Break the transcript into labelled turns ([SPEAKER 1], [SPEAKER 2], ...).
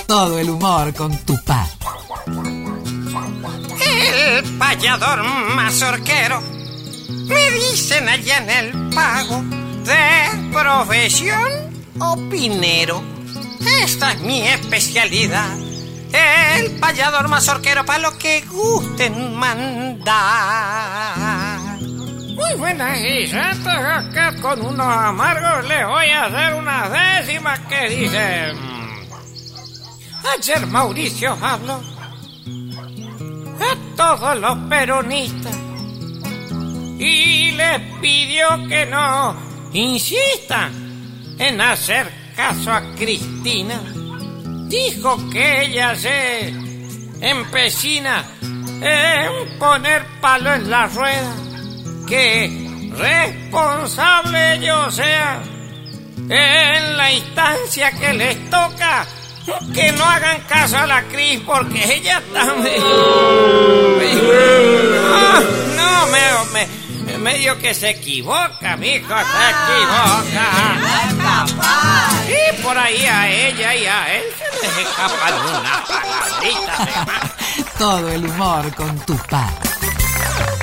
[SPEAKER 1] Todo el humor con Tupá.
[SPEAKER 2] El payador mazorquero, me dicen allá en el pago, de profesión opinero. Esta es mi especialidad, el payador mazorquero, para lo que gusten mandar.
[SPEAKER 3] Muy buenas, y santos, acá con unos amargos les voy a hacer unas décimas que dicen. Ayer Mauricio habló a todos los peronistas y les pidió que no insistan en hacer caso a Cristina. Dijo que ella se empecina en poner palo en la rueda, que responsable yo sea en la instancia que les toca, que no hagan caso a la Cris porque ella también. Medio que se equivoca, mijo, se equivoca. Y por ahí a ella y a él se les escapan unas palabritas de más.
[SPEAKER 1] Todo el humor con Tupá.